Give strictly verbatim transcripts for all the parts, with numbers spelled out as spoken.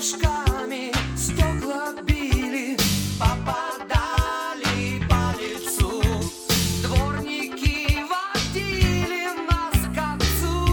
мешками стекла били, попадали по лицу. Дворники водили нас к отцу.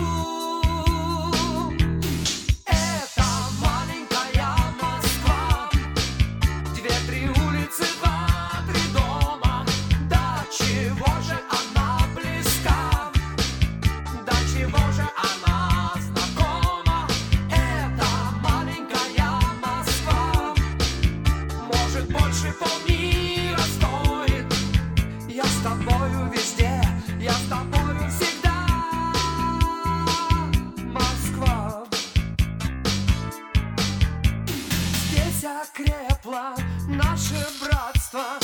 Это маленькая Москва, две-три улицы, два-три дома. До чего же она близка, до чего же она знакома. Это маленькая Москва, может, больше полмира стоит. Я с тобою везде, я с тобою всегда. Москва. Здесь окрепло наше братство.